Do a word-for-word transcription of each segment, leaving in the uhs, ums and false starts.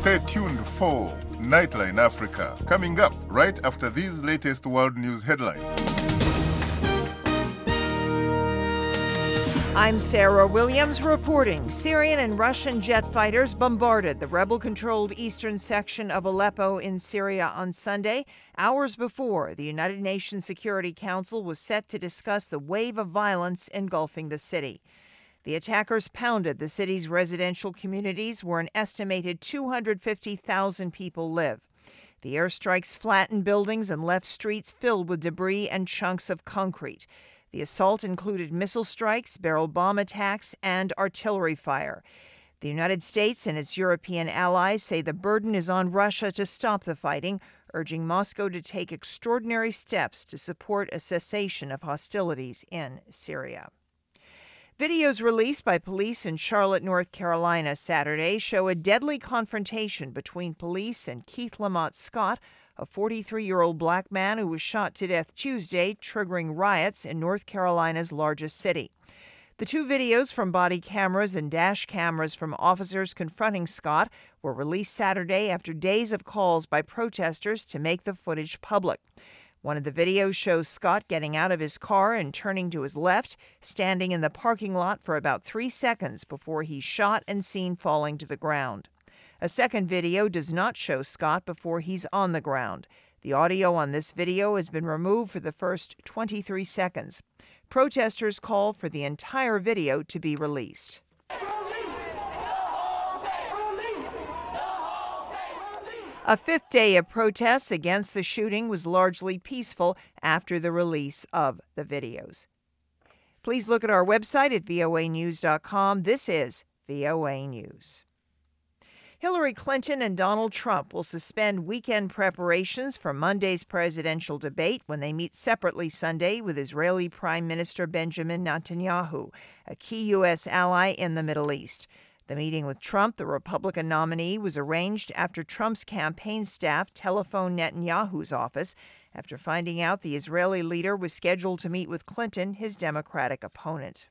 Stay tuned for Nightline Africa, coming up right after these latest world news headlines. I'm Sarah Williams reporting. Syrian and Russian jet fighters bombarded the rebel-controlled eastern section of Aleppo in Syria on Sunday, hours before the United Nations Security Council was set to discuss the wave of violence engulfing the city. The attackers pounded the city's residential communities where an estimated two hundred fifty thousand people live. The airstrikes flattened buildings and left streets filled with debris and chunks of concrete. The assault included missile strikes, barrel bomb attacks, and artillery fire. The United States and its European allies say the burden is on Russia to stop the fighting, urging Moscow to take extraordinary steps to support a cessation of hostilities in Syria. Videos released by police in Charlotte, North Carolina Saturday show a deadly confrontation between police and Keith Lamont Scott, a forty-three-year-old black man who was shot to death Tuesday, triggering riots in North Carolina's largest city. The two videos from body cameras and dash cameras from officers confronting Scott were released Saturday after days of calls by protesters to make the footage public. One of the videos shows Scott getting out of his car and turning to his left, standing in the parking lot for about three seconds before he's shot and seen falling to the ground. A second video does not show Scott before he's on the ground. The audio on this video has been removed for the first twenty-three seconds. Protesters call for the entire video to be released. A fifth day of protests against the shooting was largely peaceful after the release of the videos. Please look at our website at V O A news dot com. This is V O A News. Hillary Clinton and Donald Trump will suspend weekend preparations for Monday's presidential debate when they meet separately Sunday with Israeli Prime Minister Benjamin Netanyahu, a key U S ally in the Middle East. The meeting with Trump, the Republican nominee, was arranged after Trump's campaign staff telephoned Netanyahu's office after finding out the Israeli leader was scheduled to meet with Clinton, his Democratic opponent.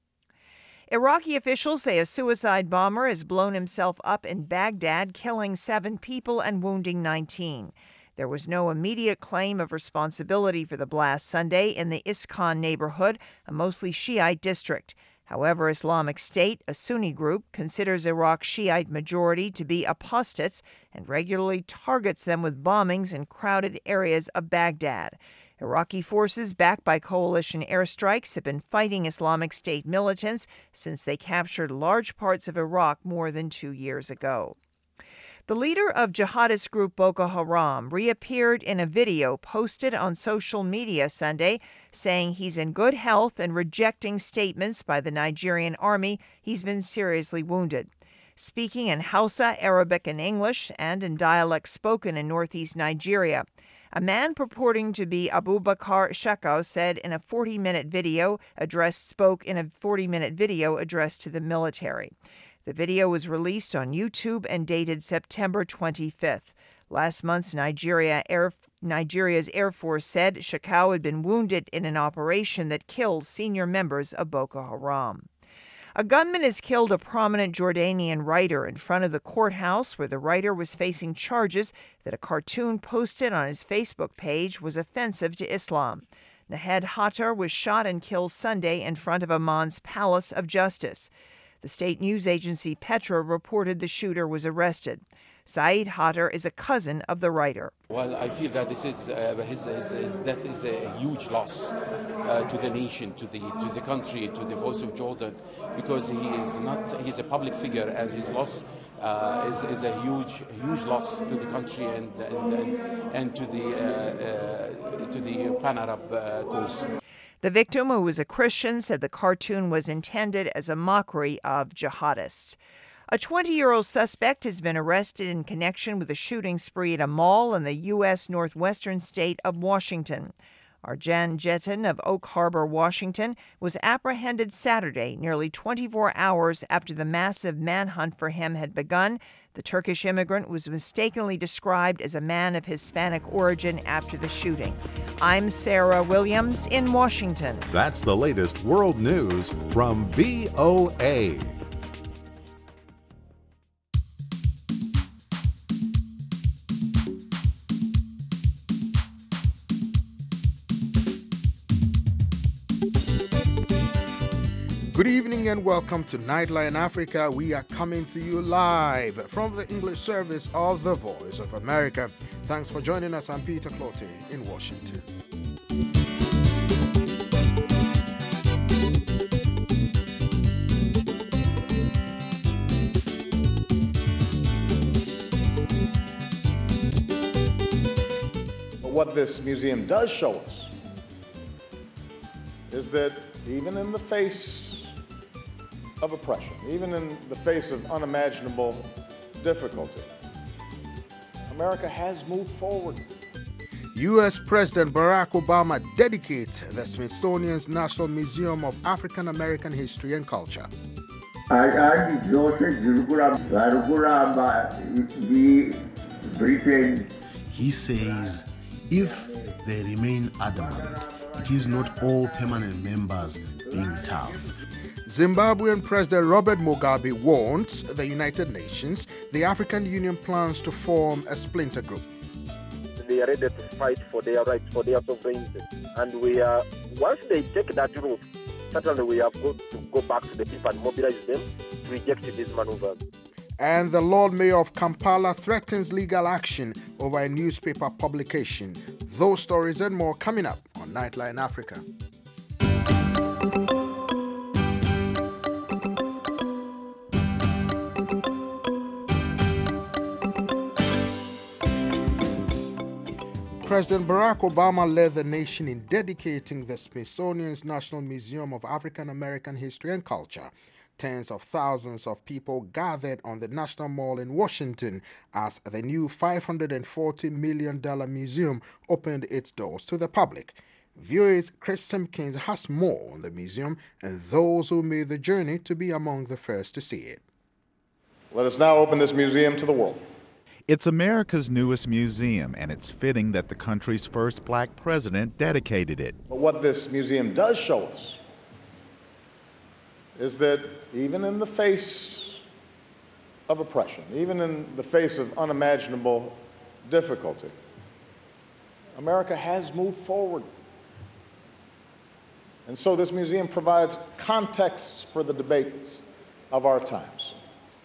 Iraqi officials say a suicide bomber has blown himself up in Baghdad, killing seven people and wounding nineteen. There was no immediate claim of responsibility for the blast Sunday in the Iskan neighborhood, a mostly Shiite district. However, Islamic State, a Sunni group, considers Iraq's Shiite majority to be apostates and regularly targets them with bombings in crowded areas of Baghdad. Iraqi forces, backed by coalition airstrikes, have been fighting Islamic State militants since they captured large parts of Iraq more than two years ago. The leader of jihadist group Boko Haram reappeared in a video posted on social media Sunday, saying he's in good health and rejecting statements by the Nigerian army he's been seriously wounded. Speaking in Hausa, Arabic, and English, and in dialects spoken in northeast Nigeria, a man purporting to be Abubakar Shekau said in a forty-minute video addressed spoke in a forty-minute video addressed to the military. The video was released on YouTube and dated September twenty-fifth. Last month's Nigeria Air, Nigeria's Air Force said Shekau had been wounded in an operation that killed senior members of Boko Haram. A gunman has killed a prominent Jordanian writer in front of the courthouse where the writer was facing charges that a cartoon posted on his Facebook page was offensive to Islam. Nahed Hattar was shot and killed Sunday in front of Amman's Palace of Justice. The state news agency Petra reported the shooter was arrested. Saeed Hattar is a cousin of the writer. Well, I feel that this is uh, his, his, his death is a huge loss uh, to the nation, to the to the country, to the Voice of Jordan, because he is not he's a public figure, and his loss uh, is, is a huge huge loss to the country and and and, and to the uh, uh, to the Pan-Arab uh, cause. The victim, who was a Christian, said the cartoon was intended as a mockery of jihadists. A twenty-year-old suspect has been arrested in connection with a shooting spree at a mall in the U S northwestern state of Washington. Arjan Jetin of Oak Harbor, Washington, was apprehended Saturday, nearly twenty-four hours after the massive manhunt for him had begun. The Turkish immigrant was mistakenly described as a man of Hispanic origin after the shooting. I'm Sarah Williams in Washington. That's the latest world news from V O A. Good evening and welcome to Nightline Africa. We are coming to you live from the English service of the Voice of America. Thanks for joining us. I'm Peter Clote in Washington. What this museum does show us is that even in the face of oppression, even in the face of unimaginable difficulty, America has moved forward. U S President Barack Obama dedicates the Smithsonian's National Museum of African American History and Culture. He says if they remain adamant, it is not all permanent members being tough. Zimbabwean President Robert Mugabe warns the United Nations the African Union plans to form a splinter group. They are ready to fight for their rights, for their sovereignty. And we are, once they take that route, certainly we have got to go back to the people and mobilize them to reject these maneuvers. And the Lord Mayor of Kampala threatens legal action over a newspaper publication. Those stories and more coming up on Nightline Africa. President Barack Obama led the nation in dedicating the Smithsonian's National Museum of African American History and Culture. Tens of thousands of people gathered on the National Mall in Washington as the new five hundred forty million dollars museum opened its doors to the public. V O A's Chris Simpkins has more on the museum and those who made the journey to be among the first to see it. Let us now open this museum to the world. It's America's newest museum, and it's fitting that the country's first black president dedicated it. But what this museum does show us is that even in the face of oppression, even in the face of unimaginable difficulty, America has moved forward. And so this museum provides context for the debates of our times.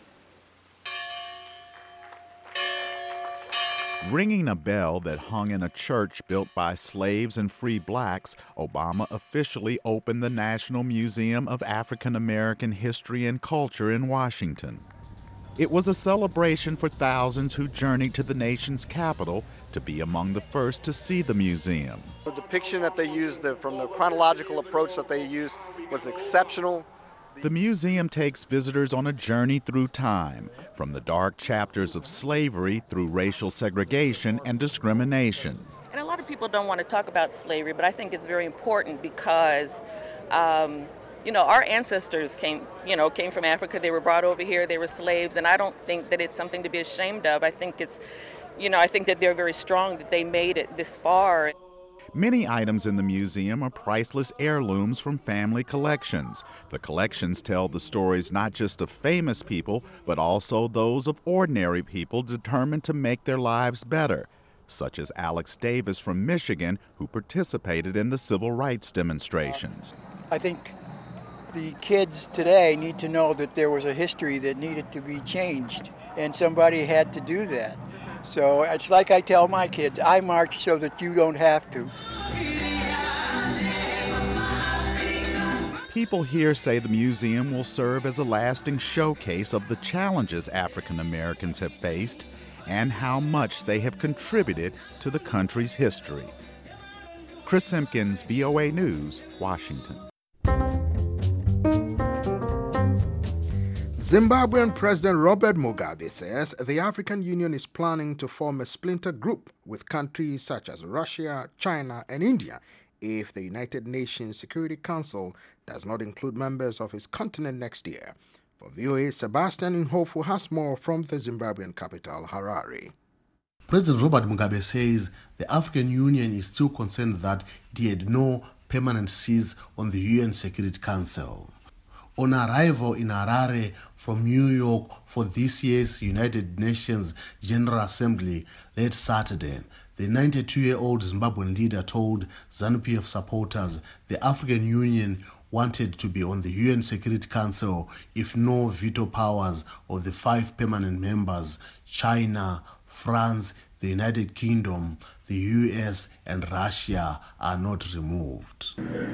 Ringing a bell that hung in a church built by slaves and free blacks, Obama officially opened the National Museum of African American History and Culture in Washington. It was a celebration for thousands who journeyed to the nation's capital to be among the first to see the museum. The depiction that they used, the, from the chronological approach that they used, was exceptional. The museum takes visitors on a journey through time, from the dark chapters of slavery through racial segregation and discrimination. And a lot of people don't want to talk about slavery, but I think it's very important because, um, you know, our ancestors came, you know, came from Africa. They were brought over here. They were slaves, and I don't think that it's something to be ashamed of. I think it's, you know, I think that they're very strong that they made it this far. Many items in the museum are priceless heirlooms from family collections. The collections tell the stories not just of famous people, but also those of ordinary people determined to make their lives better, such as Alex Davis from Michigan, who participated in the civil rights demonstrations. I think the kids today need to know that there was a history that needed to be changed, and somebody had to do that. So it's like I tell my kids, I march so that you don't have to. People here say the museum will serve as a lasting showcase of the challenges African Americans have faced and how much they have contributed to the country's history. Chris Simpkins, V O A News, Washington. Zimbabwean President Robert Mugabe says the African Union is planning to form a splinter group with countries such as Russia, China, and India if the United Nations Security Council does not include members of his continent next year. For V O A, Sebastian Inhofu has more from the Zimbabwean capital, Harare. President Robert Mugabe says the African Union is still concerned that it had no permanent seats on the U N Security Council. On arrival in Harare from New York for this year's United Nations General Assembly late Saturday, the ninety-two-year-old Zimbabwean leader told ZANU-P F supporters the African Union wanted to be on the U N Security Council if no veto powers of the five permanent members, China, France, the United Kingdom, the U S and Russia, are not removed.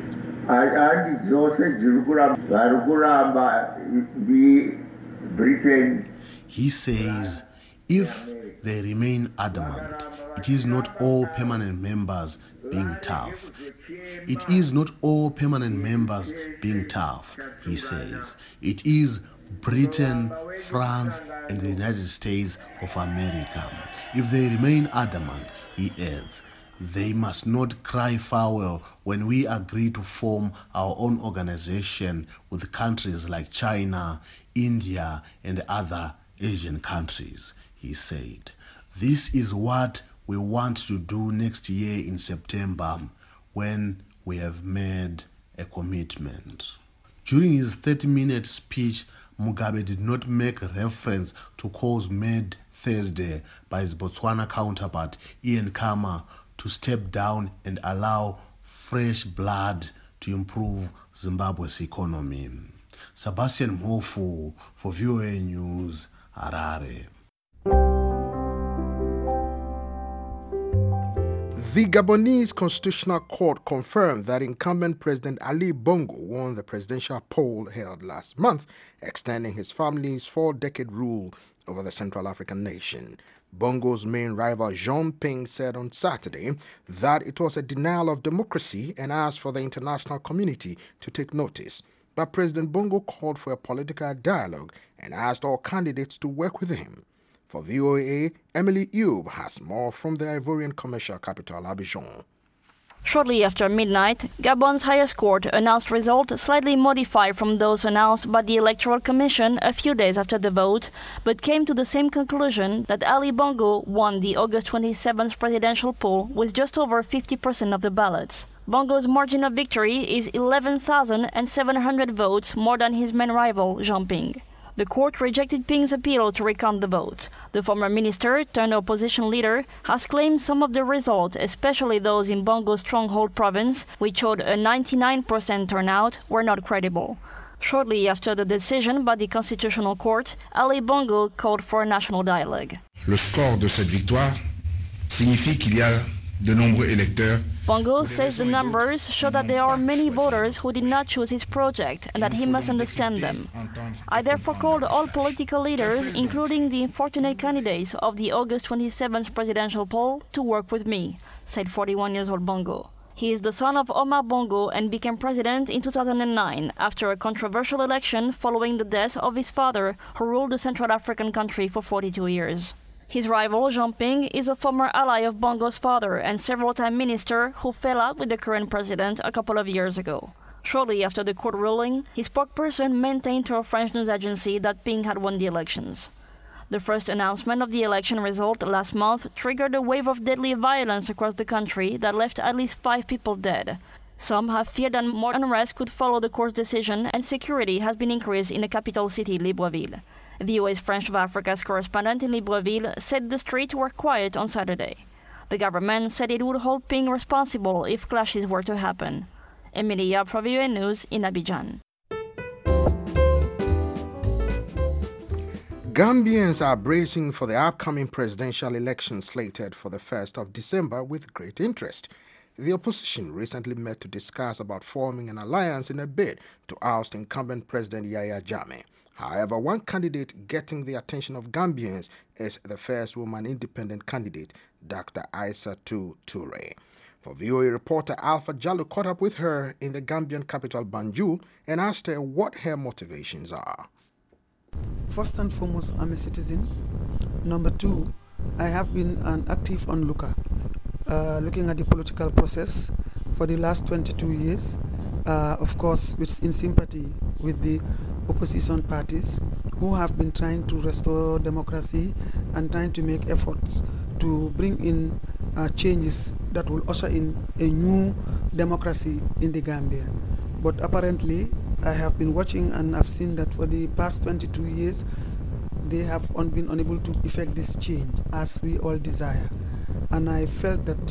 He says if they remain adamant, it is not all permanent members being tough. It is not all permanent members being tough, he says. It is Britain, France, and the United States of America. If they remain adamant, he adds, they must not cry foul when we agree to form our own organization with countries like China, India, and other Asian countries, he said. This is what we want to do next year in September when we have made a commitment. During his thirty-minute speech, Mugabe did not make reference to calls made Thursday by his Botswana counterpart, Ian Khama, to step down and allow fresh blood to improve Zimbabwe's economy. Sebastian Mhofu for V O A News, Harare. The Gabonese Constitutional Court confirmed that incumbent President Ali Bongo won the presidential poll held last month, extending his family's four-decade rule over the Central African nation. Bongo's main rival Jean Ping said on Saturday that it was a denial of democracy and asked for the international community to take notice. But President Bongo called for a political dialogue and asked all candidates to work with him. For V O A, Emily Eub has more from the Ivorian commercial capital, Abidjan. Shortly after midnight, Gabon's highest court announced results slightly modified from those announced by the Electoral Commission a few days after the vote, but came to the same conclusion that Ali Bongo won the August twenty-seventh presidential poll with just over fifty percent of the ballots. Bongo's margin of victory is eleven thousand seven hundred votes more than his main rival, Jean Ping. The court rejected Ping's appeal to recount the vote. The former minister, turned opposition leader, has claimed some of the results, especially those in Bongo's stronghold province, which showed a ninety-nine percent turnout, were not credible. Shortly after the decision by the Constitutional Court, Ali Bongo called for a national dialogue. Le score de cette victoire signifie qu'il y a de nombreux électeurs. Bongo says the numbers show that there are many voters who did not choose his project and that he must understand them. I therefore called all political leaders, including the unfortunate candidates of the August twenty-seventh presidential poll, to work with me, said forty-one years old Bongo. He is the son of Omar Bongo and became president in two thousand nine after a controversial election following the death of his father, who ruled the Central African country for forty-two years. His rival, Jean Ping, is a former ally of Bongo's father and several-time minister who fell out with the current president a couple of years ago. Shortly after the court ruling, his spokesperson maintained to a French news agency that Ping had won the elections. The first announcement of the election result last month triggered a wave of deadly violence across the country that left at least five people dead. Some have feared that more unrest could follow the court's decision, and security has been increased in the capital city, Libreville. V O A's French of Africa's correspondent in Libreville said the streets were quiet on Saturday. The government said it would hold Ping responsible if clashes were to happen. Emilia for V O A News in Abidjan. Gambians are bracing for the upcoming presidential election slated for the first of December with great interest. The opposition recently met to discuss about forming an alliance in a bid to oust incumbent President Yahya Jammeh. However, one candidate getting the attention of Gambians is the first woman independent candidate, Doctor Aissatou Toure. For V O A reporter Alpha Jallo caught up with her in the Gambian capital Banjul and asked her what her motivations are. First and foremost, I'm a citizen. Number two, I have been an active onlooker, uh, looking at the political process for the last twenty-two years, uh, of course, with, in sympathy with the opposition parties who have been trying to restore democracy and trying to make efforts to bring in uh, changes that will usher in a new democracy in the Gambia. But apparently, I have been watching and I've seen that for the past twenty-two years, they have un been unable to effect this change as we all desire. And I felt that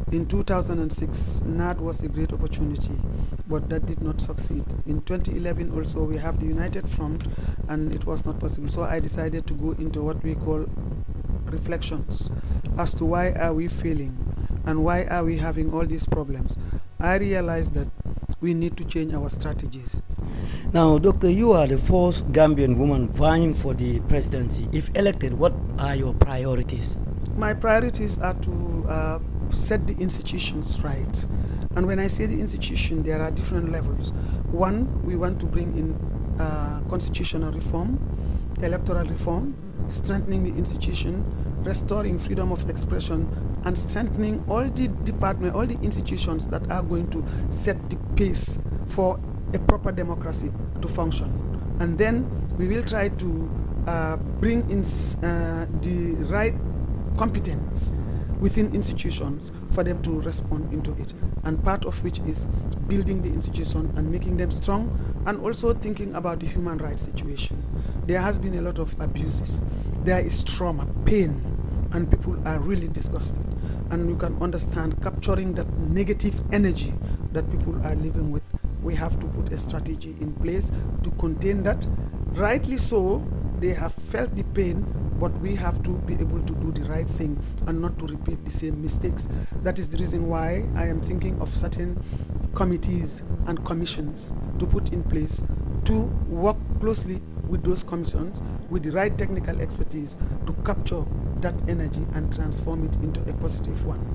In two thousand six, N A D was a great opportunity, but that did not succeed. In twenty eleven also, we have the United Front, and it was not possible. So I decided to go into what we call reflections as to why are we failing and why are we having all these problems. I realized that we need to change our strategies. Now, Doctor, you are the first Gambian woman vying for the presidency. If elected, what are your priorities? My priorities are to uh, set the institutions right. And when I say the institution, there are different levels. One, we want to bring in uh, constitutional reform, electoral reform, strengthening the institution, restoring freedom of expression, and strengthening all the departments, all the institutions that are going to set the pace for a proper democracy to function. And then we will try to uh, bring in uh, the right competence within institutions for them to respond into it, and part of which is building the institution and making them strong, and also thinking about the human rights situation. There has been a lot of abuses. There is trauma, pain, and people are really disgusted. And you can understand capturing that negative energy that people are living with. We have to put a strategy in place to contain that. Rightly so, they have felt the pain, but we have to be able to do the right thing and not to repeat the same mistakes. That is the reason why I am thinking of certain committees and commissions to put in place to work closely with those commissions with the right technical expertise to capture that energy and transform it into a positive one.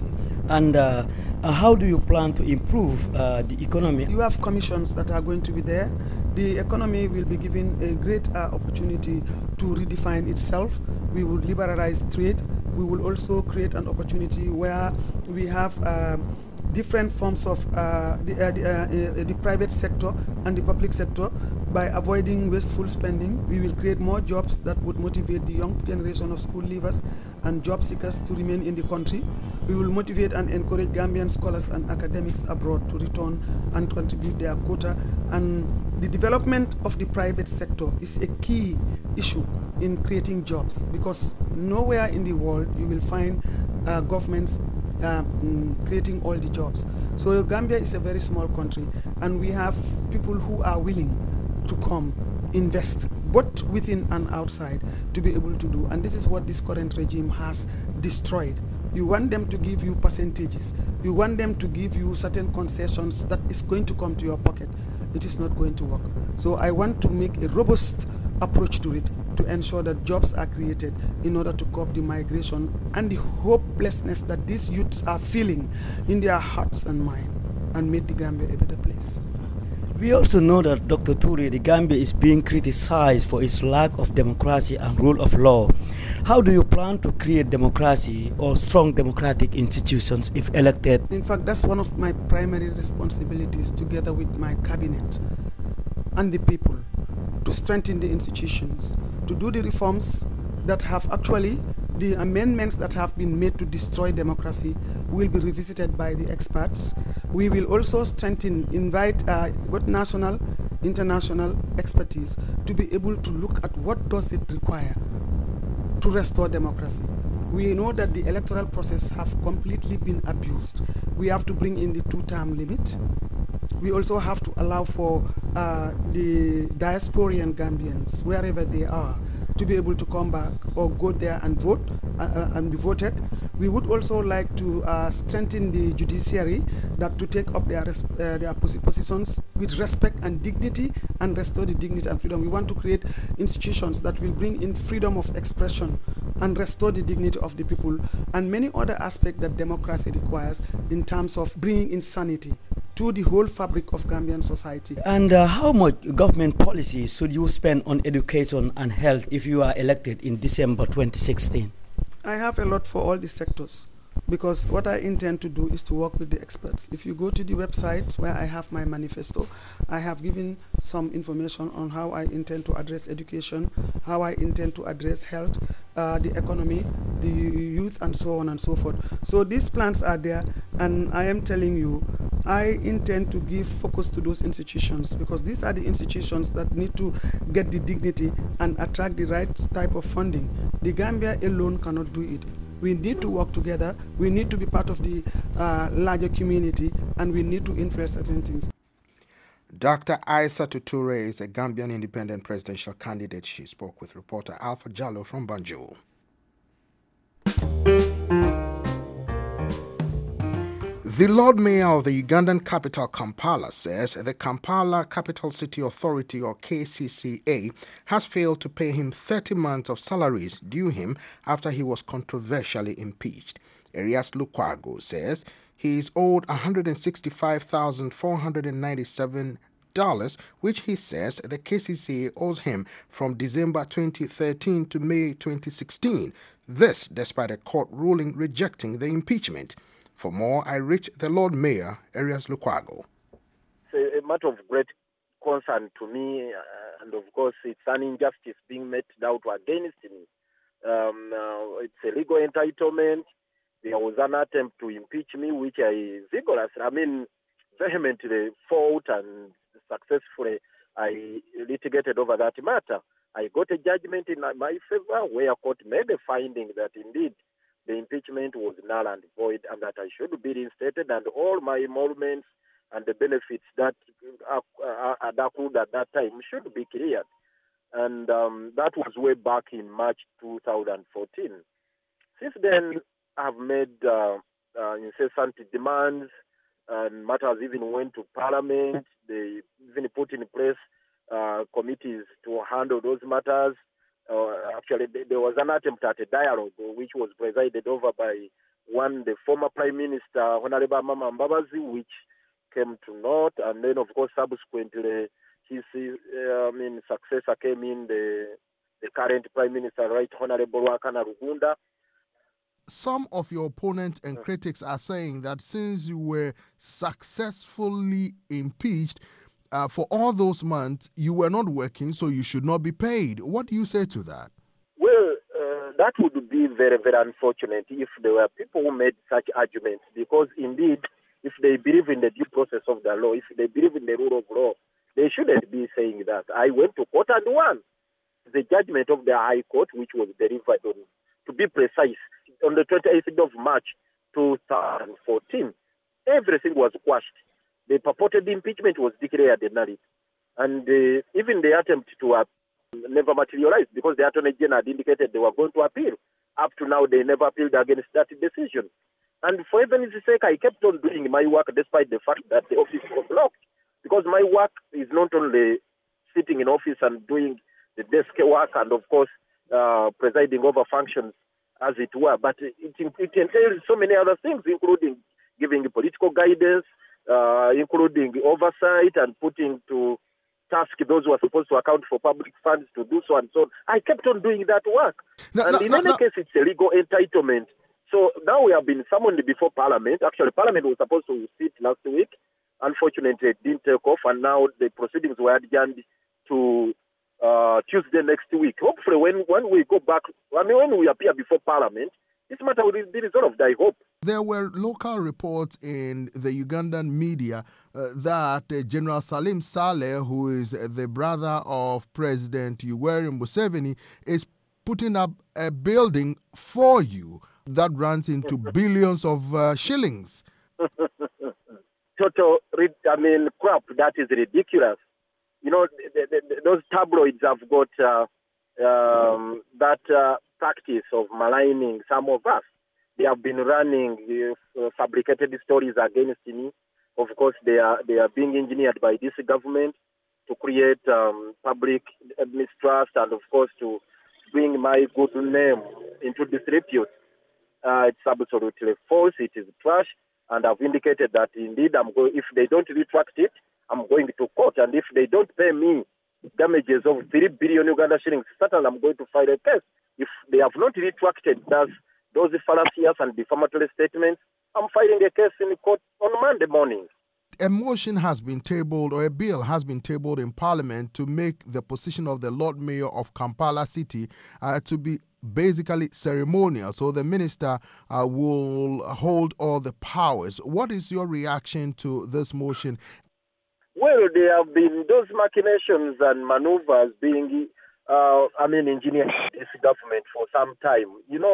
And uh, uh, how do you plan to improve uh, the economy? You have commissions that are going to be there. The economy will be given a great uh, opportunity to redefine itself. We will liberalize trade. We will also create an opportunity where we have uh, different forms of uh, the, uh, the, uh, uh, the private sector and the public sector. By avoiding wasteful spending, we will create more jobs that would motivate the young generation of school leavers and job seekers to remain in the country. We will motivate and encourage Gambian scholars and academics abroad to return and contribute their quota. And the development of the private sector is a key issue in creating jobs, because nowhere in the world you will find uh, governments uh, mm, creating all the jobs. So Gambia is a very small country, and we have people who are willing to come invest, both within and outside, to be able to do. And this is what this current regime has destroyed. You want them to give you percentages. You want them to give you certain concessions that is going to come to your pocket. It is not going to work. So I want to make a robust approach to it to ensure that jobs are created in order to curb the migration and the hopelessness that these youths are feeling in their hearts and mind, and make the Gambia a better place. We also know that, Doctor Toure, the Gambia is being criticized for its lack of democracy and rule of law. How do you plan to create democracy or strong democratic institutions if elected? In fact, that's one of my primary responsibilities, together with my cabinet and the people, to strengthen the institutions, to do the reforms that have actually, the amendments that have been made to destroy democracy will be revisited by the experts. We will also strengthen, invite uh, both national, international expertise to be able to look at what does it require to restore democracy. We know that the electoral process have completely been abused. We have to bring in the two-term limit. We also have to allow for uh, the diasporian Gambians, wherever they are, to be able to come back or go there and vote uh, and be voted. We would also like to uh, strengthen the judiciary, that to take up their, uh, their positions with respect and dignity and restore the dignity and freedom. We want to create institutions that will bring in freedom of expression and restore the dignity of the people, and many other aspects that democracy requires in terms of bringing in sanity to the whole fabric of Gambian society. And uh, how much government policy should you spend on education and health if you are elected in December twenty sixteen? I have a lot for all the sectors, because what I intend to do is to work with the experts. If you go to the website where I have my manifesto, I have given some information on how I intend to address education, how I intend to address health, uh, the economy, the youth, and so on and so forth. So these plans are there, and I am telling you, I intend to give focus to those institutions, because these are the institutions that need to get the dignity and attract the right type of funding. The Gambia alone cannot do it. We need to work together. We need to be part of the uh, larger community, and we need to influence certain things. Doctor Aissatou Toure is a Gambian independent presidential candidate. She spoke with reporter Alpha Jallo from Banjul. The Lord Mayor of the Ugandan capital, Kampala, says the Kampala Capital City Authority, or K C C A, has failed to pay him thirty months of salaries due him after he was controversially impeached. Erias Lukwago says he is owed one hundred sixty-five thousand four hundred ninety-seven dollars, which he says the K C C A owes him from December twenty thirteen to May twenty sixteen. This despite a court ruling rejecting the impeachment. For more, I reached the Lord Mayor, Erias Lukwago. It's a matter of great concern to me, uh, and of course it's an injustice being meted out against me. Um, uh, it's a legal entitlement. There was an attempt to impeach me, which I vigorously, I mean, vehemently fought and successfully I litigated over that matter. I got a judgment in my favor where court made a finding that indeed the impeachment was null and void and that I should be reinstated, and all my emoluments and the benefits that had accrued at that time should be cleared. And um, that was way back in March two thousand fourteen. Since then, I've made uh, uh, incessant demands, and matters even went to Parliament. They even put in place uh, committees to handle those matters. Uh, actually, there was an attempt at a dialogue which was presided over by one, the former Prime Minister, Honorable Mama Mbabazi, which came to naught, and then, of course, subsequently, his uh, I mean, successor came in, the the current Prime Minister, Right Honorable Wakana Rugunda. Some of your opponents and critics are saying that since you were successfully impeached, uh, for all those months, you were not working, so you should not be paid. What do you say to that? Well, uh, that would be very, very unfortunate if there were people who made such arguments, because indeed, if they believe in the due process of the law, if they believe in the rule of law, they shouldn't be saying that. I went to court and won. The judgment of the High Court, which was delivered on, to be precise, on the twenty-eighth of March two thousand fourteen, everything was quashed. The purported impeachment was declared null. And uh, even the attempt to uh, never materialized, because the Attorney General had indicated they were going to appeal. Up to now, they never appealed against that decision. And for heaven's sake, I kept on doing my work despite the fact that the office was locked. Because my work is not only sitting in office and doing the desk work and, of course, uh, presiding over functions, as it were, but it, it entails so many other things, including giving political guidance, uh, including oversight and putting to task those who are supposed to account for public funds to do so and so on. I kept on doing that work. No, and no, in no, any no. case, it's a legal entitlement. So now we have been summoned before Parliament. Actually, Parliament was supposed to sit last week. Unfortunately, it didn't take off, and now the proceedings were adjourned to uh, Tuesday next week. Hopefully, when, when we go back, I mean, when we appear before Parliament, this matter will be resolved, I hope. There were local reports in the Ugandan media uh, that uh, General Salim Saleh, who is uh, the brother of President Yoweri Museveni, is putting up a building for you that runs into billions of uh, shillings. Total, I mean, crap, that is ridiculous. You know, the, the, the, those tabloids have got uh, um, that uh, practice of maligning some of us. They have been running uh, fabricated stories against me. Of course, they are they are being engineered by this government to create um, public mistrust and, of course, to bring my good name into disrepute. Uh, it's absolutely false. It is trash. And I've indicated that indeed, I'm go- if they don't retract it, I'm going to court. And if they don't pay me damages of three billion Uganda shillings, certainly I'm going to file a case. If they have not retracted those, those fallacious and defamatory statements, I'm filing a case in court on Monday morning. A motion has been tabled, or a bill has been tabled in Parliament to make the position of the Lord Mayor of Kampala City uh, to be basically ceremonial. So the minister uh, will hold all the powers. What is your reaction to this motion? Well, there have been those machinations and maneuvers being, uh, I mean, engineered by this government for some time. You know,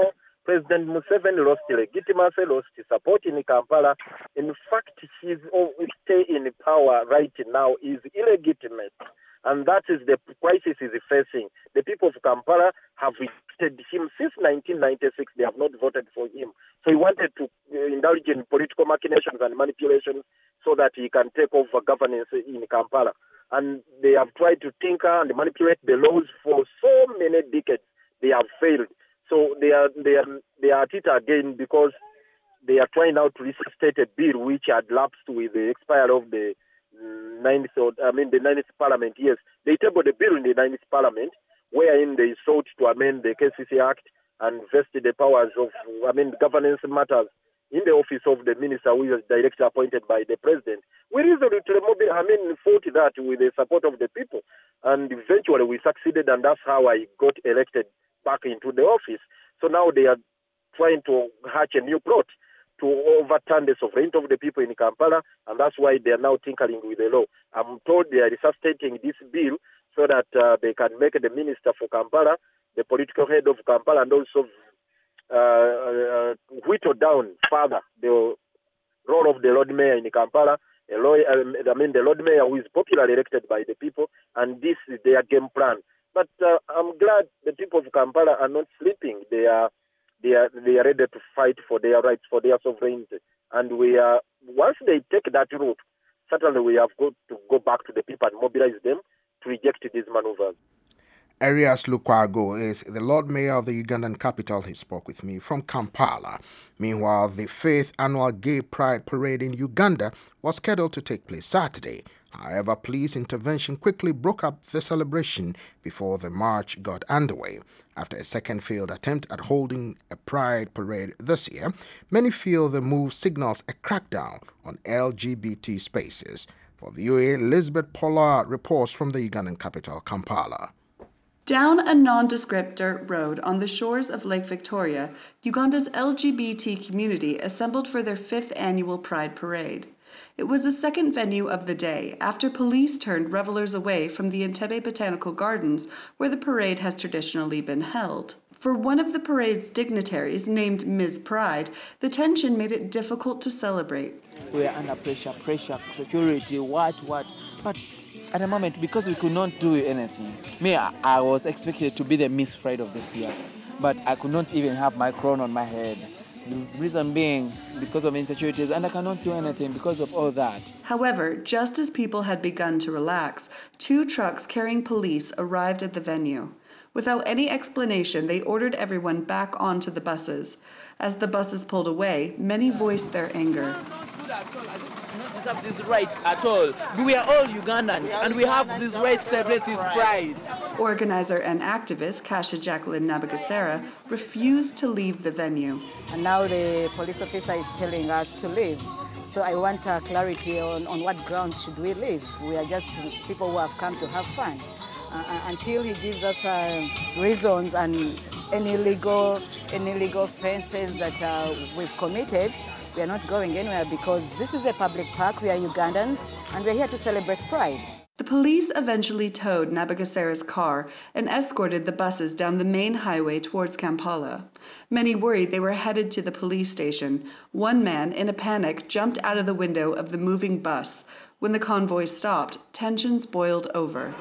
President Museveni lost legitimacy, lost support in Kampala. In fact, his stay in power right now is illegitimate. And that is the crisis he's facing. The people of Kampala have rejected him since nineteen ninety-six. They have not voted for him. So he wanted to indulge in political machinations and manipulations so that he can take over governance in Kampala. And they have tried to tinker and manipulate the laws for so many decades. They have failed. So they are they are they are at it again because they are trying now to resuscitate a bill which had lapsed with the expiry of the ninth, I mean the ninth Parliament. Yes, they tabled a bill in the ninth Parliament wherein they sought to amend the K C C Act and vested the powers of, I mean, governance matters in the office of the minister who is directly appointed by the president. We resolutely, I mean, fought that with the support of the people, and eventually we succeeded, and that's how I got elected back into the office. So now they are trying to hatch a new plot to overturn the sovereignty of the people in Kampala, and that's why they are now tinkering with the law. I'm told they are resuscitating this bill so that uh, they can make the minister for Kampala the political head of Kampala, and also uh, uh, whittle down further the role of the Lord Mayor in Kampala. A lawyer, I mean, the Lord Mayor who is popularly elected by the people, and this is their game plan. But uh, I'm glad the people of Kampala are not sleeping. They are, they are, they are ready to fight for their rights, for their sovereignty. And we are, once they take that route, certainly we have got to go back to the people and mobilize them to reject these maneuvers. Erias Lukwago is the Lord Mayor of the Ugandan capital. He spoke with me from Kampala. Meanwhile, the fifth annual Gay Pride Parade in Uganda was scheduled to take place Saturday. However, police intervention quickly broke up the celebration before the march got underway. After a second failed attempt at holding a pride parade this year, many feel the move signals a crackdown on L G B T spaces. For V O A, Elizabeth Pollard reports from the Ugandan capital, Kampala. Down a nondescript dirt road on the shores of Lake Victoria, Uganda's L G B T community assembled for their fifth annual Pride Parade. It was the second venue of the day after police turned revelers away from the Entebbe Botanical Gardens, where the parade has traditionally been held. For one of the parade's dignitaries, named Miz Pride, the tension made it difficult to celebrate. We are under pressure, pressure, security, what, what, but at the moment, because we could not do anything, me, I, I was expected to be the Miss Pride of this year, but I could not even have my crown on my head. The reason being because of insecurities, and I cannot do anything because of all that. However, just as people had begun to relax, two trucks carrying police arrived at the venue. Without any explanation, they ordered everyone back onto the buses. As the buses pulled away, many voiced their anger. Have these rights at all. We are all Ugandans and we have these rights to celebrate this pride. Organizer and activist Kasha Jacqueline Nabagasera refused to leave the venue. And now the police officer is telling us to leave. So I want uh, clarity on, on what grounds should we leave. We are just people who have come to have fun. Uh, until he gives us uh, reasons and any legal, any legal offenses that uh, we've committed, we are not going anywhere because this is a public park, we are Ugandans, and we're here to celebrate Pride. The police eventually towed Nabagasera's car and escorted the buses down the main highway towards Kampala. Many worried they were headed to the police station. One man, in a panic, jumped out of the window of the moving bus. When the convoy stopped, tensions boiled over.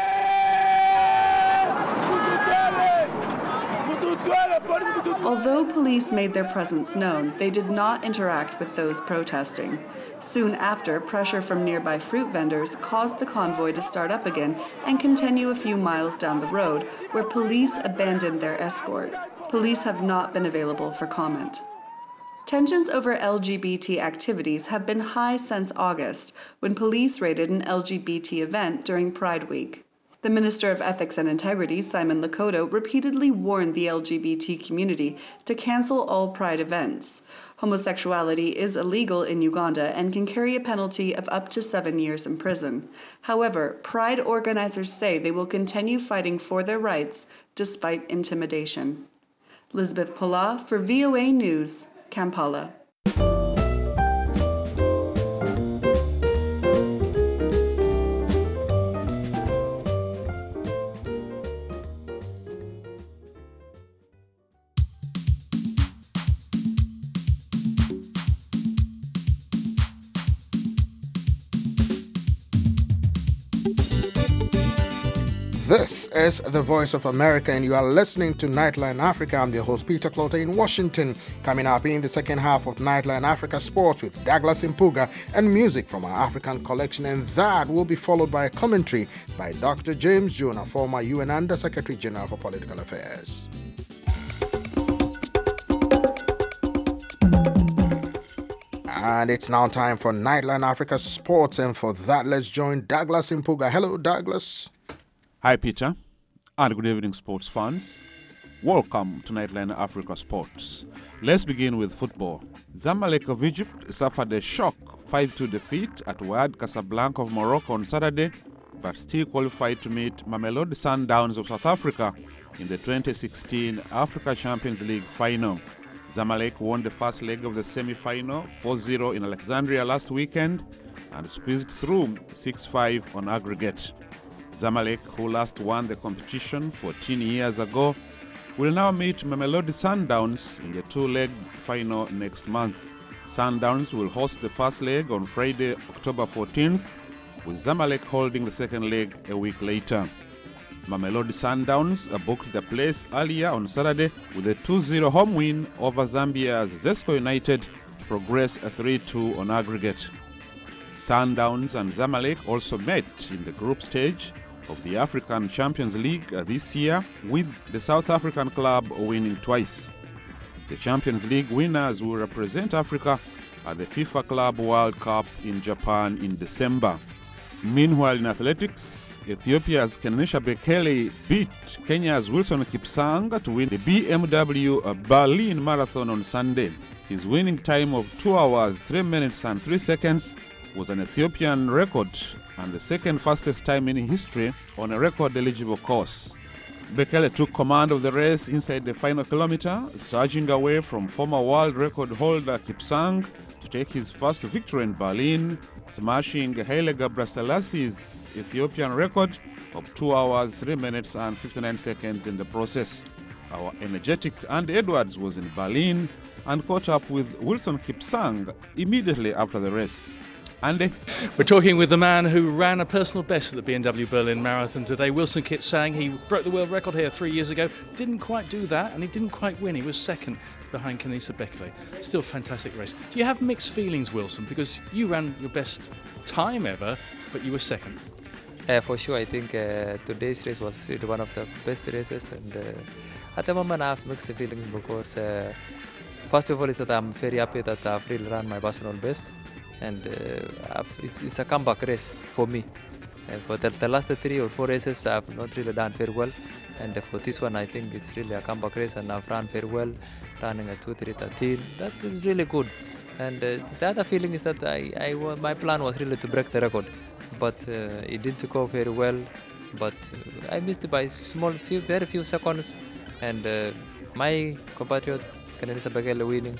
Although police made their presence known, they did not interact with those protesting. Soon after, pressure from nearby fruit vendors caused the convoy to start up again and continue a few miles down the road, where police abandoned their escort. Police have not been available for comment. Tensions over L G B T activities have been high since August, when police raided an L G B T event during Pride Week. The Minister of Ethics and Integrity, Simon Lokoto, repeatedly warned the L G B T community to cancel all Pride events. Homosexuality is illegal in Uganda and can carry a penalty of up to seven years in prison. However, Pride organizers say they will continue fighting for their rights despite intimidation. Elizabeth Pola for V O A News, Kampala. This is the Voice of America, and you are listening to Nightline Africa. I'm your host, Peter Clotter, in Washington. Coming up in the second half of Nightline Africa Sports with Douglas Impuga and music from our African collection, and that will be followed by a commentary by Doctor James Jonah, former U N Under Secretary General for Political Affairs. And it's now time for Nightline Africa Sports, and for that, let's join Douglas Impuga. Hello, Douglas. Hi, Peter, and good evening, sports fans. Welcome to Nightline Africa Sports. Let's begin with football. Zamalek of Egypt suffered a shock five two defeat at Wydad Casablanca of Morocco on Saturday, but still qualified to meet Mamelodi Sundowns of South Africa in the twenty sixteen Africa Champions League final. Zamalek won the first leg of the semi-final four zero in Alexandria last weekend and squeezed through six five on aggregate. Zamalek, who last won the competition fourteen years ago, will now meet Mamelodi Sundowns in the two-leg final next month. Sundowns will host the first leg on Friday, October fourteenth, with Zamalek holding the second leg a week later. Mamelodi Sundowns booked the place earlier on Saturday with a two zero home win over Zambia's Zesco United to progress a three two on aggregate. Sundowns and Zamalek also met in the group stage of the African Champions League this year, with the South African club winning twice. The Champions League winners will represent Africa at the FIFA Club World Cup in Japan in December. Meanwhile, in athletics, Ethiopia's Kenenisa Bekele beat Kenya's Wilson Kipsang to win the B M W Berlin Marathon on Sunday. His winning time of two hours, three minutes and three seconds was an Ethiopian record and the second fastest time in history on a record-eligible course. Bekele took command of the race inside the final kilometer, surging away from former world record holder Kipsang to take his first victory in Berlin, smashing Haile Gebrselassie Ethiopian record of two hours, three minutes and fifty-nine seconds in the process. Our energetic Andy Edwards was in Berlin and caught up with Wilson Kipsang immediately after the race. Andy? We're talking with the man who ran a personal best at the B M W Berlin Marathon today, Wilson Kipsang. He broke the world record here three years ago. Didn't quite do that, and he didn't quite win. He was second behind Kenenisa Bekele. Still a fantastic race. Do you have mixed feelings, Wilson? Because you ran your best time ever, but you were second. Uh, for sure, I think uh, today's race was really one of the best races, and uh, at the moment I have mixed feelings because uh, first of all is that I'm very happy that I've really run my personal best, and uh, it's, it's a comeback race for me. Uh, for the, the last three or four races I've not really done very well, and uh, for this one I think it's really a comeback race, and I've run very well, running a two three thirteen. That's really good. And uh, the other feeling is that I, I, my plan was really to break the record, but uh, it didn't go very well. But uh, I missed it by small, few, very few seconds, and uh, my compatriot Kenenisa Bekele winning.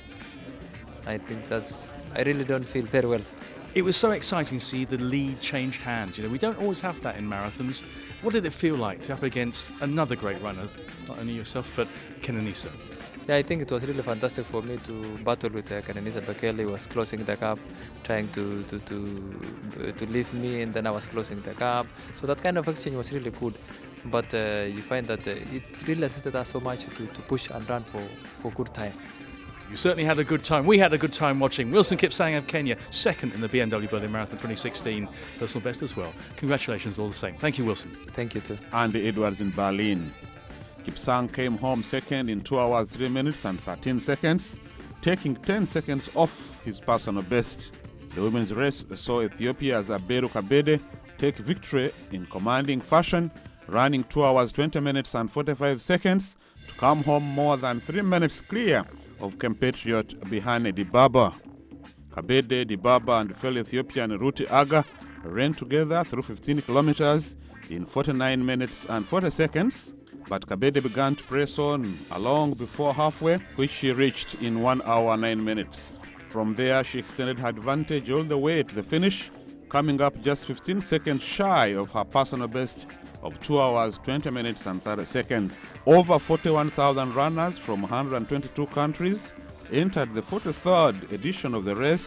I think that's. I really don't feel very well. It was so exciting to see the lead change hands. You know, we don't always have that in marathons. What did it feel like to be up against another great runner, not only yourself but Kenenisa? Yeah, I think it was really fantastic for me to battle with uh, Kenenisa Bekele. He was closing the gap, trying to to to to leave me, and then I was closing the gap. So that kind of exchange was really good. But uh, you find that uh, it really assisted us so much to, to push and run for for good time. You certainly had a good time. We had a good time watching. Wilson Kipsang of Kenya, second in the B M W Berlin Marathon twenty sixteen. Personal best as well. Congratulations all the same. Thank you, Wilson. Thank you too. Andy Edwards in Berlin. Kipsang came home second in two hours, three minutes and thirteen seconds, taking ten seconds off his personal best. The women's race saw Ethiopia's Aberu Kabede take victory in commanding fashion, running two hours, twenty minutes and forty-five seconds to come home more than three minutes clear of compatriot Bihane Dibaba. Kabede, Dibaba and fellow Ethiopian Ruti Aga ran together through fifteen kilometers in forty-nine minutes and forty seconds, but Kabede began to press on along before halfway, which she reached in one hour, nine minutes. From there, she extended her advantage all the way to the finish, coming up just fifteen seconds shy of her personal best of two hours, twenty minutes and thirty seconds. Over forty-one thousand runners from one hundred twenty-two countries entered the forty-third edition of the race,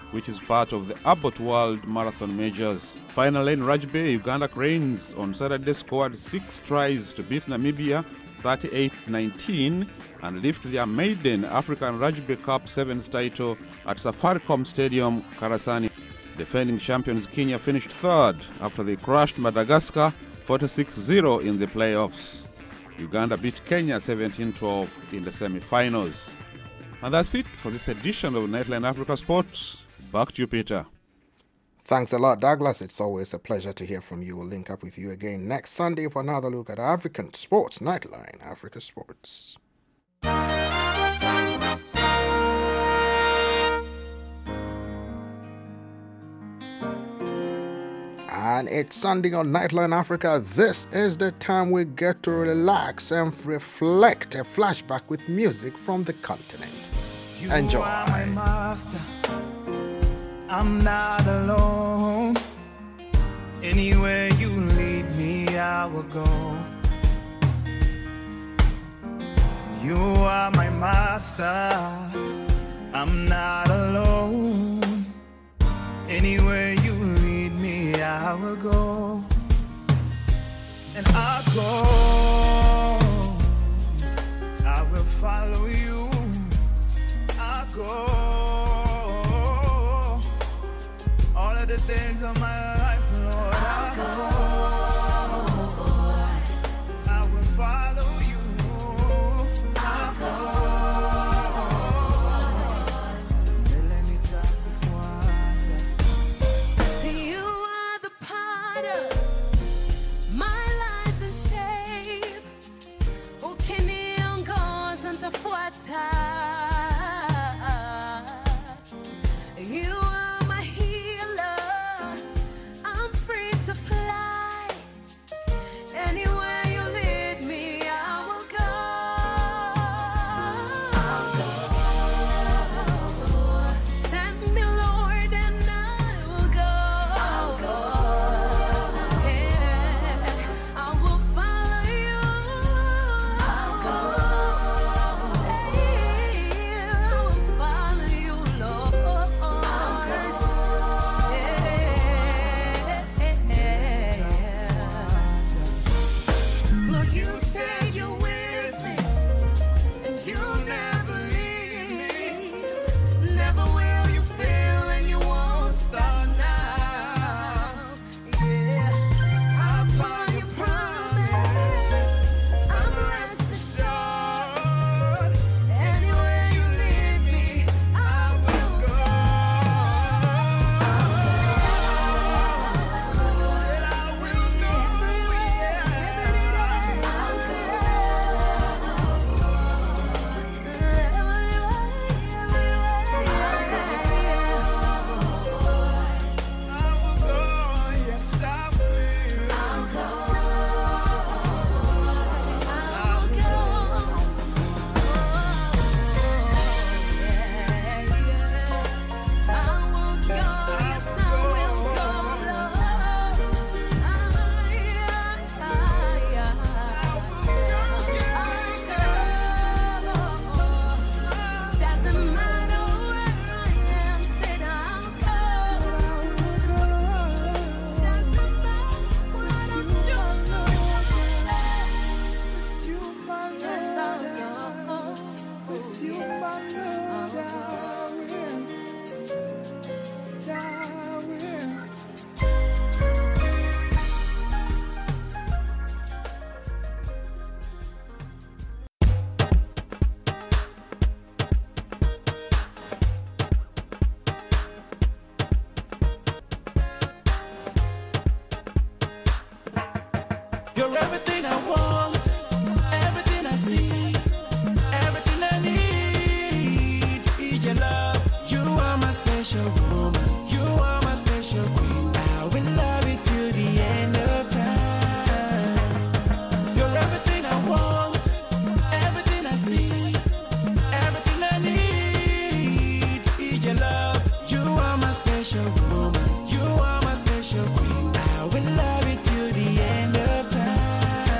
which is part of the Abbott World Marathon Majors. Finally, in rugby, Uganda Cranes on Saturday scored six tries to beat Namibia thirty-eight nineteen and lift their maiden African Rugby Cup Sevens title at Safaricom Stadium, Karasani. Defending champions Kenya finished third after they crushed Madagascar forty-six zero in the playoffs. Uganda beat Kenya seventeen twelve in the semi-finals. And that's it for this edition of Nightline Africa Sports. Back to you, Peter. Thanks a lot, Douglas. It's always a pleasure to hear from you. We'll link up with you again next Sunday for another look at African sports. Nightline Africa Sports. And it's Sunday on Nightline Africa. This is the time we get to relax and reflect. A flashback with music from the continent. Enjoy. You are my master. I'm not alone. Anywhere you lead me, I will go. You are my master. I'm not alone. Anywhere you lead me, I will go. And I'll go. I will follow you. I'll go. All of the days of my life, Lord, I'll go. I will follow you. I'll go. You are the potter, my life's in shape. Ukiniongoza nitafuata. You are my healer. I'm free to fly. Anywhere you lead me, I will go. I'll go. Send me, Lord, and I will go. I'll go. Yeah, I will follow you. I'll go. Hey, I will follow you, Lord. Lord, you say you're with me, and you never leave me. Never will you fail, and you won't stop now. Yeah, upon your promise, I'm rest assured. Anywhere you lead me, I will go. Said I will go, yes, I will. I'll go. I'll go. I will go. Yes, I will go, Lord. Doesn't matter where I am, said I'll go. Doesn't matter what I'm doing. Yes, I'll go. With you, my Lord, I will. I will. You're everything I want, everything I see, everything I need. Is your love. You are my special woman. You are my special queen. I will love you till the end of time. You're everything I want, everything I see, everything I need. Is your love. You are my special woman. You are my special queen. I will love you till the end of time.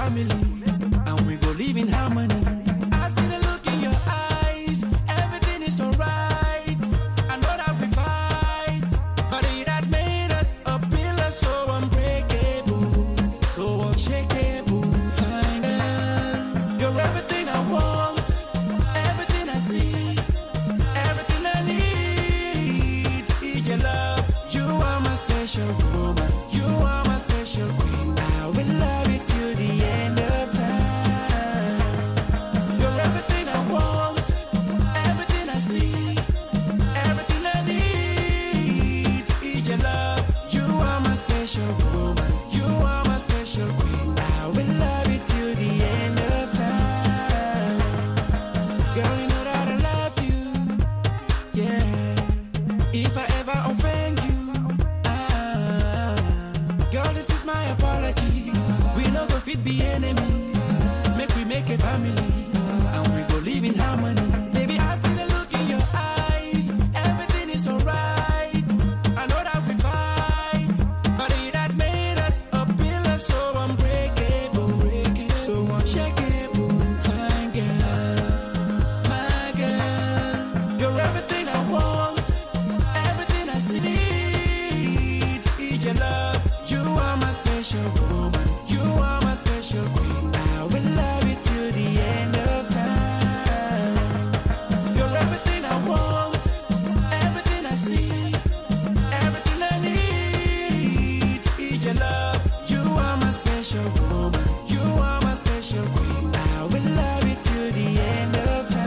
family, and we go live in harmony. I see the look in your eyes, everything is alright. I know that we fight, but it has made us a pillar so unbreakable, so unshakable. Fine girl, you're everything I want, everything I see, everything I need. Is your love, you are my special woman, you are my special queen. I will love you till the end of time. You're everything I want, everything I see, everything I need. Is your love, you are my special woman, you are my special queen. I will love you till the end of time. Girl, you know that I love you, yeah. If I ever offend you, ah, girl, this is my apology. We no go fit be enemy. Make we make a family, and we go live in harmony. Baby, I see the look in your eyes, everything is alright. I know that we fight, but it has made us a pillar so unbreakable, so unshakable. Fine girl, my girl, you're everything I want, everything I need. Is your love, you are my special woman, you are my special queen. I will love you till the end of time. You're everything I want, everything I see, everything I need. Is your love, you are my special woman, you are my special queen. I will love you till the end of time.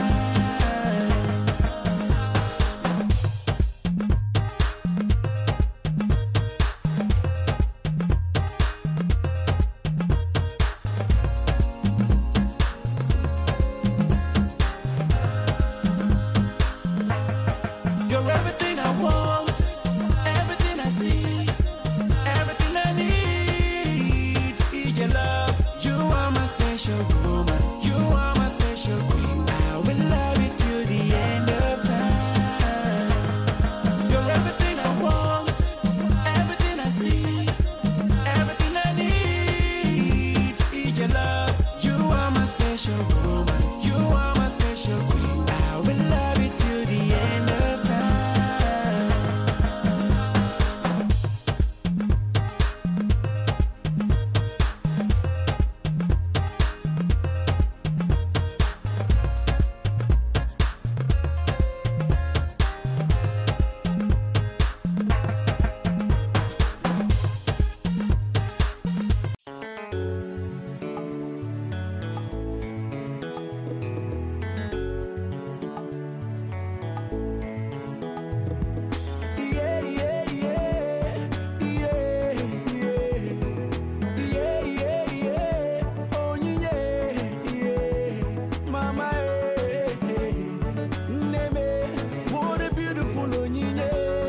You're everything I want, everything I see, everything I need. Is your love, you are my special woman, you are my special queen. I will love you till the end of time. You're everything I want, everything I see, everything I need. Is your love, you are my special woman, you are my special queen. I will love you till the end of time. Yeah, yeah, yeah, yeah, yeah, yeah, yeah. Oh, yeah, yeah, mama, eh, eh. Neme, what a beautiful, oh, yeah,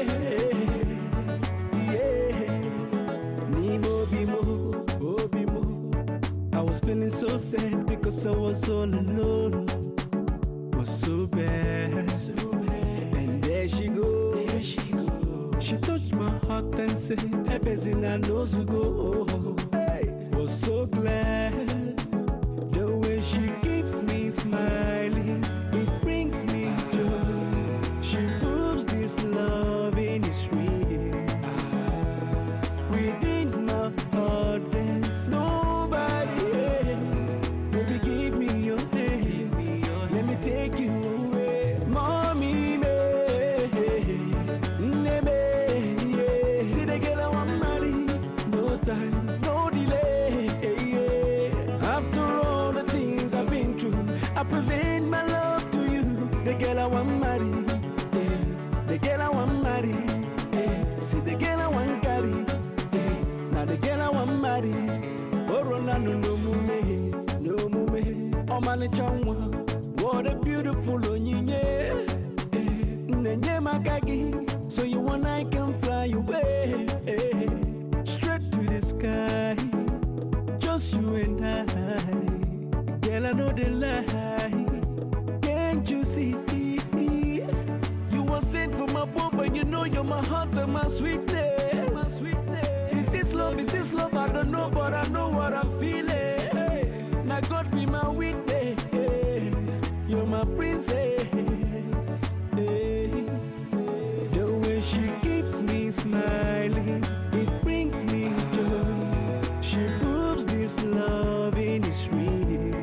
yeah. Nemo, bimo, oh, bimo. I was feeling so sad because I was all alone. Was so bad, and there she goes. She touched my heart and said, everything I know to go. Hey, was so glad. The way she keeps me smiling, it brings me joy. She proves this loving is real. Within my heart, there's nobody else. Baby, give me your hand. Let me take you away. Mommy, me. See the girl I want marry, no time, no delay. After all the things I've been through, I present my love to you. The girl I want marry, yeah. The girl I want marry, yeah. See the girl I want carry, yeah. Now the girl I want marry. Oh, Ronaldo, no mume, no mume. Oh, man, changwa, what a beautiful onyinye. Nenye makagi. So you and I can fly away, straight to the sky, just you and I. Girl, I know the lie, can't you see? You were sent from above and you know you're my heart and my sweetness. My sweetness. Is this love, is this love? I don't know, but I know what I'm feeling. Baba God be my witness. You're my princess. Hey. The way she keeps me smiling, it brings me joy. She proves this loving is real.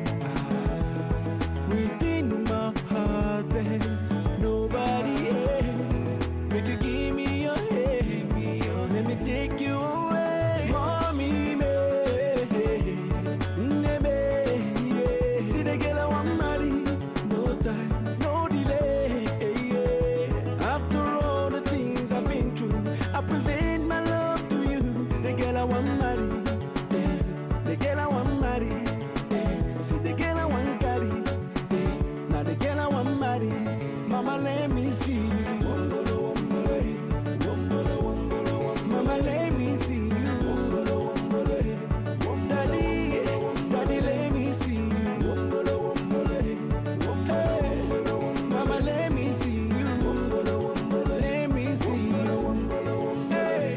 Within my heart there's nobody else. Make you give me your hand, let me take you away. Mommy, me, me, yeah. See the girl I want marry, no time, no delay. Yeah. After all the things I've been through, I present my love to you. The girl I want marry, yeah. The girl I want marry, yeah. See the girl I want carry, yeah. Now the girl I want marry, mama let me see you. Mama let me see you. Daddy, daddy let me see you. Hey, mama let me see you. Let me see you. Hey.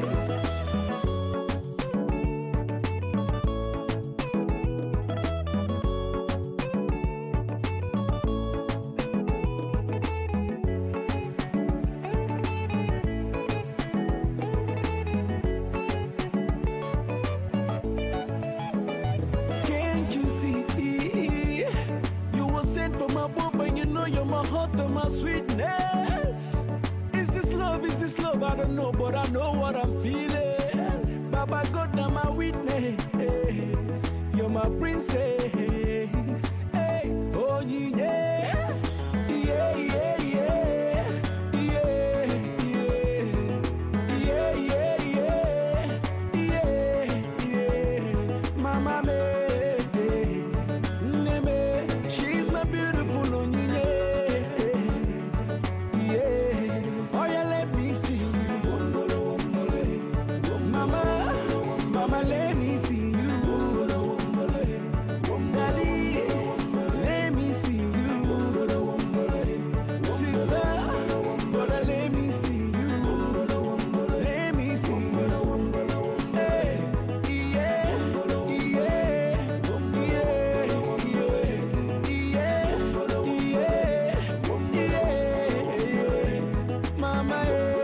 Can't you see? You were sent from above and you know you're my heart and my sweetness. Is this love? Is this love? I don't know, but I know what I'm feeling. Baba God, now my witness. You're my princess. Hey, oh yeah, yeah, yeah, yeah, yeah, yeah, yeah, yeah, yeah, yeah. Mama me, neme, she's my beautiful onyinye. Yeah, oh yeah, let me see you. Mama, mama, let me see you. Daddy, let me see you. Sister, brother, let me see you. Let me see you. Hey, yeah, yeah, yeah, yeah, yeah, yeah. Mama,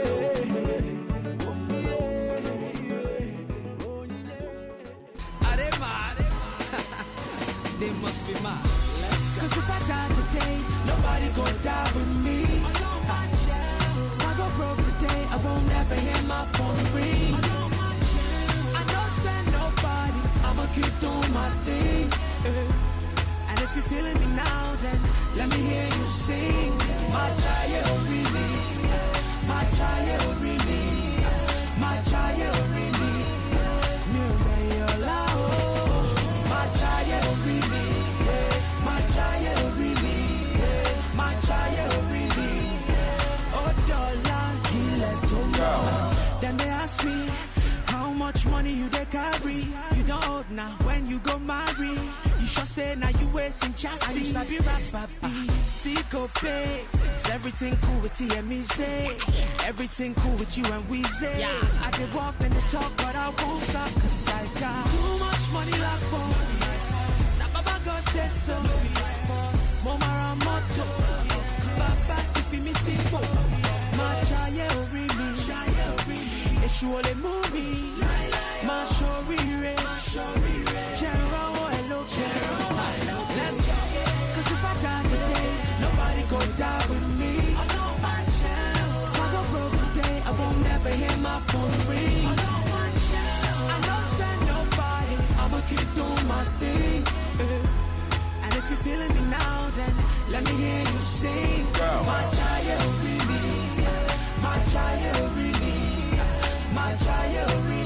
they must be mad. Cause if I die today, nobody gon' die with me. If I go broke today, I won't ever hear my phone ring. I don't send nobody, I'ma keep doing my thing. And if you're feeling me now, then let me hear you sing. My child, really. My child, really. My child, really. New Mayola, oh. My child, really. My child, really. My child, really. Oh, dollar, kill it, oh, then they ask me, how much money you they carry? You don't hold now when you go marry. You sure say now you wasting chassis. I used to be rap papi, Seco pay. Is everything cool with T M E say? Everything cool with you and we say. I did walk and they talk, but I won't stop cause I got too much money like bomb. Now Baba God said so. Mama Ramoto, Baba Tiffy me simple. My child really, Eshu ole movie. My shorire, Chero hello, Chero. Let's go. Cause if I die today, nobody gon' die with me. If I go broke today, I won't never hear my phone ring. I don't send nobody, I'ma keep doing my thing. And if you're feeling me now, then let me hear you sing. My child really, my child really, my child really.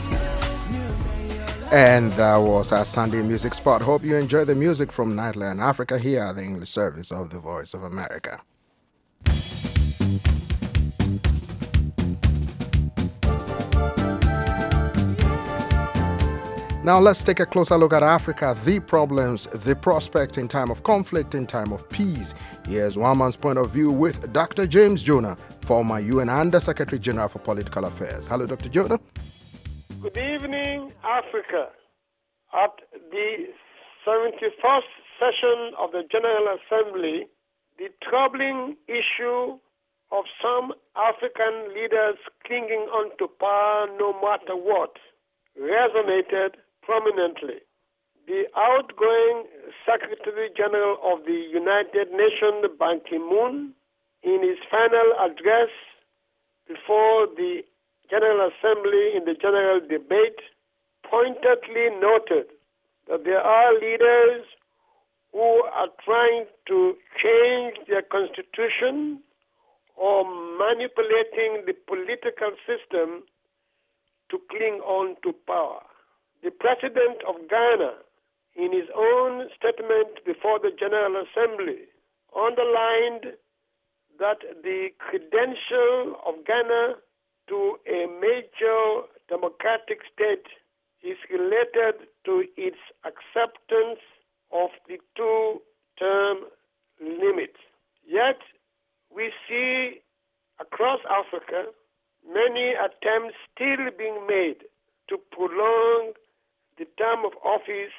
And that was our Sunday music spot. Hope you enjoy the music from Nightland Africa here at the English service of the Voice of America. Now let's take a closer look at Africa, the problems, the prospect in time of conflict, in time of peace. Here's one man's point of view with Doctor James Jonah, former U N Under Secretary General for Political Affairs. Hello, Doctor Jonah. Good evening, Africa. At the seventy-first session of the General Assembly, the troubling issue of some African leaders clinging on to power no matter what resonated prominently. The outgoing Secretary General of the United Nations, Ban Ki-moon, in his final address before the General Assembly in the general debate, pointedly noted that there are leaders who are trying to change their constitution or manipulating the political system to cling on to power. The President of Ghana, in his own statement before the General Assembly, underlined that the credential of Ghana to a major democratic state is related to its acceptance of the two-term limit. Yet, we see across Africa many attempts still being made to prolong the term of office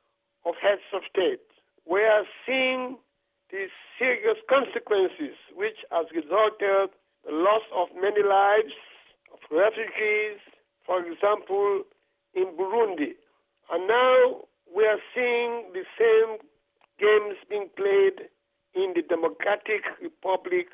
of heads of state. We are seeing the serious consequences which has resulted in the loss of many lives of refugees, for example, in Burundi. And now we are seeing the same games being played in the Democratic Republic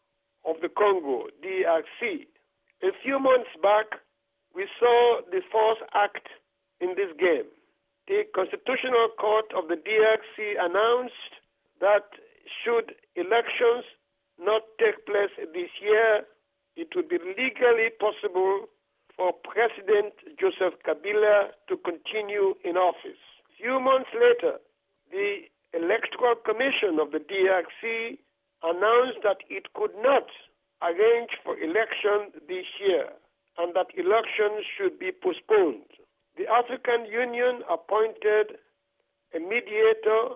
of the Congo, D R C. A few months back, we saw the fourth act in this game. The Constitutional Court of the D R C announced that should elections not take place this year, it would be legally possible for President Joseph Kabila to continue in office. A few months later, the Electoral Commission of the D R C announced that it could not arrange for election this year and that elections should be postponed. The African Union appointed a mediator,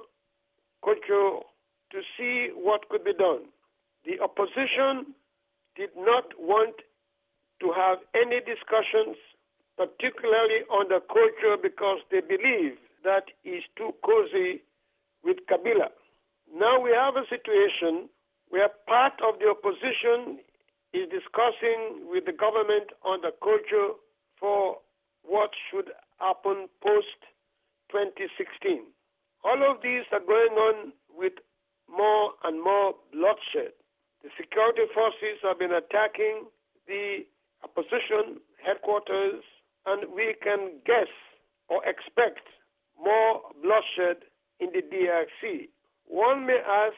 Kocho, to see what could be done. The opposition did not want to have any discussions, particularly under Kocho, because they believe that he's too cozy with Kabila. Now we have a situation where part of the opposition is discussing with the government under Kocho for what should happen post twenty sixteen. All of these are going on with more and more bloodshed. The security forces have been attacking the opposition headquarters, and we can guess or expect more bloodshed in the D R C. One may ask,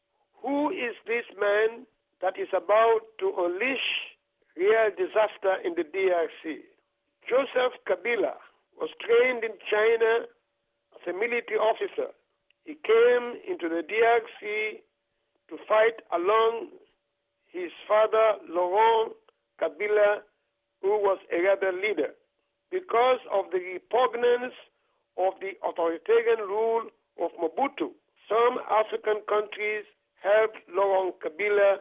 who is this man that is about to unleash real disaster in the D R C? Joseph Kabila was trained in China as a military officer. He came into the D R C to fight along his father, Laurent Kabila, who was a rebel leader. Because of the repugnance of the authoritarian rule of Mobutu, some African countries helped Laurent Kabila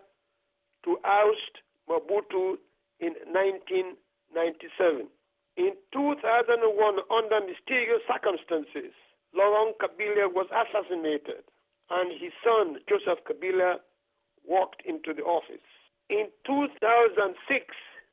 to oust Mobutu in nineteen ninety-seven. In two thousand one, under mysterious circumstances, Laurent Kabila was assassinated, and his son, Joseph Kabila, walked into the office. In two thousand six,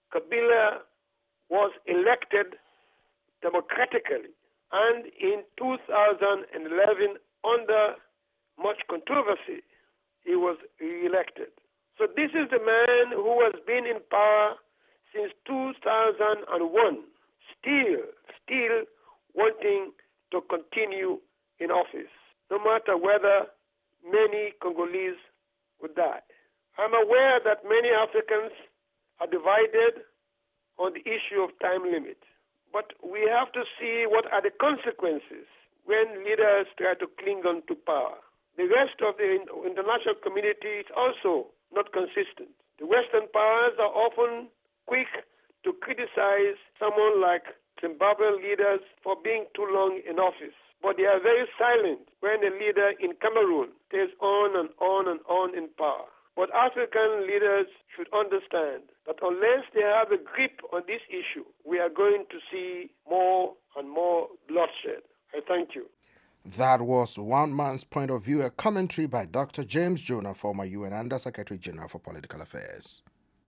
Kabila was elected democratically, and in two thousand eleven, under much controversy, he was re-elected. So this is the man who has been in power since two thousand one, still, still wanting to continue in office, no matter whether many Congolese would die. I'm aware that many Africans are divided on the issue of time limit, but we have to see what are the consequences when leaders try to cling on to power. The rest of the international community is also not consistent. The Western powers are often quick to criticize someone like Zimbabwean leaders for being too long in office, but they are very silent when a leader in Cameroon stays on and on and on in power. But African leaders should understand that unless they have a grip on this issue, we are going to see more and more bloodshed. I thank you. That was One Man's Point of View, a commentary by Doctor James Jonah, former U N Under Secretary General for Political Affairs.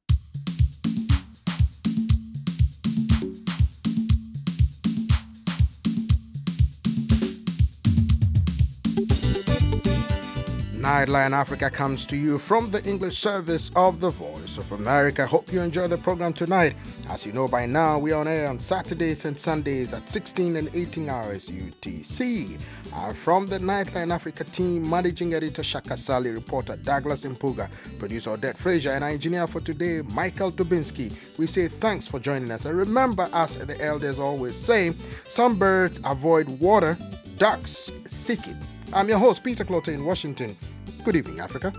Nightline Africa comes to you from the English service of the Voice of America. Hope you enjoy the program tonight. As you know by now, we are on air on Saturdays and Sundays at sixteen and eighteen hours U T C. And from the Nightline Africa team, managing editor Shaka Sali, reporter Douglas Impuga, producer Odette Frazier, and our engineer for today, Michael Dubinsky, we say thanks for joining us. And remember, as the elders always say, some birds avoid water, ducks seek it. I'm your host, Peter Clote in Washington. Good evening, Africa.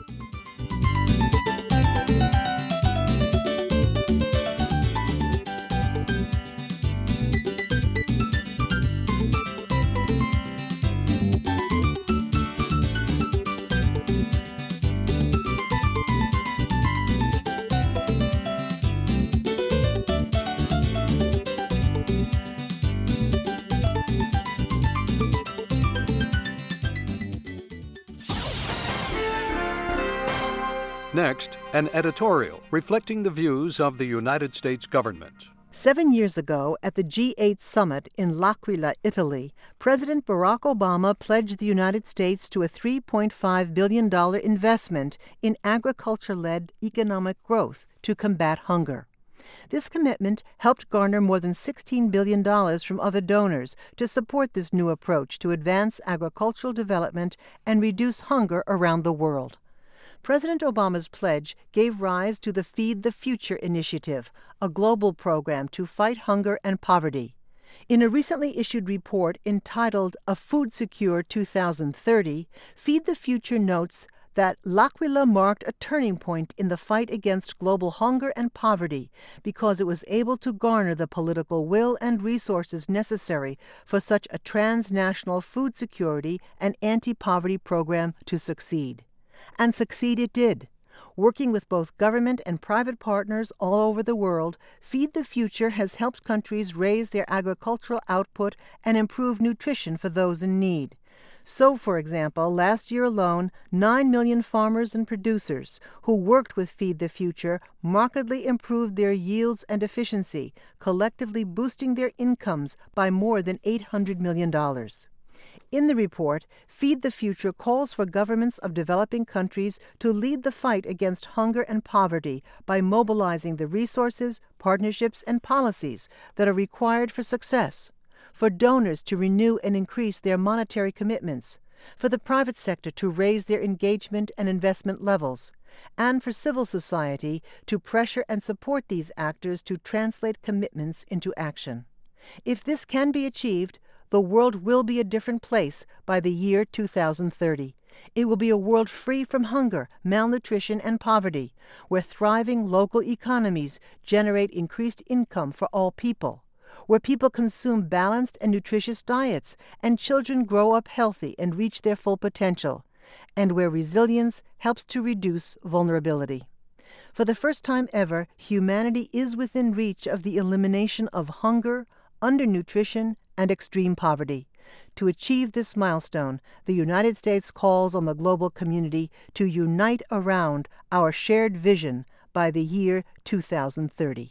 Next, an editorial reflecting the views of the United States government. Seven years ago, at the G eight summit in L'Aquila, Italy, President Barack Obama pledged the United States to a three point five billion dollars investment in agriculture-led economic growth to combat hunger. This commitment helped garner more than sixteen billion dollars from other donors to support this new approach to advance agricultural development and reduce hunger around the world. President Obama's pledge gave rise to the Feed the Future initiative, a global program to fight hunger and poverty. In a recently issued report entitled A Food Secure two thousand thirty, Feed the Future notes that L'Aquila marked a turning point in the fight against global hunger and poverty because it was able to garner the political will and resources necessary for such a transnational food security and anti-poverty program to succeed. And succeed it did. Working with both government and private partners all over the world, Feed the Future has helped countries raise their agricultural output and improve nutrition for those in need. So, for example, last year alone, nine million farmers and producers who worked with Feed the Future markedly improved their yields and efficiency, collectively boosting their incomes by more than eight hundred million dollars. In the report, Feed the Future calls for governments of developing countries to lead the fight against hunger and poverty by mobilizing the resources, partnerships, and policies that are required for success, for donors to renew and increase their monetary commitments, for the private sector to raise their engagement and investment levels, and for civil society to pressure and support these actors to translate commitments into action. If this can be achieved, the world will be a different place by the year two thousand thirty. It will be a world free from hunger, malnutrition, and poverty, where thriving local economies generate increased income for all people, where people consume balanced and nutritious diets, and children grow up healthy and reach their full potential, and where resilience helps to reduce vulnerability. For the first time ever, humanity is within reach of the elimination of hunger, undernutrition, and extreme poverty. To achieve this milestone, the United States calls on the global community to unite around our shared vision by the year two thousand thirty.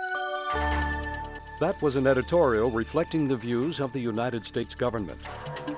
That was an editorial reflecting the views of the United States government.